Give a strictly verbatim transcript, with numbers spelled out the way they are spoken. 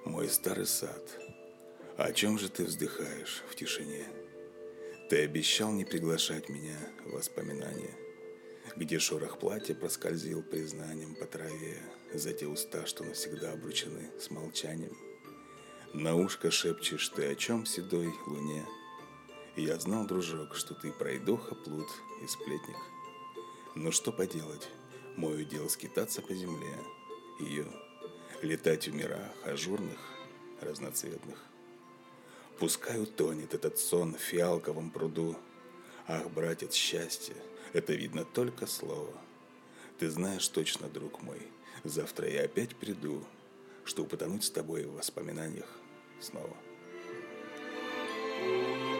Мой старый сад, о чем же ты вздыхаешь в тишине? Ты обещал не приглашать меня в воспоминания, где шорох платья проскользил признанием по траве за те уста, что навсегда обручены с молчанием. На ушко шепчешь ты о чем седой луне. И я знал, дружок, что ты пройдоха, плут и сплетник. Но что поделать, мой удел скитаться по земле, ее летать в мирах ажурных, разноцветных. Пускай утонет этот сон в фиалковом пруду. Ах, братец, счастье, это видно только слово. Ты знаешь точно, друг мой, завтра я опять приду, чтобы потонуть с тобой в воспоминаниях снова.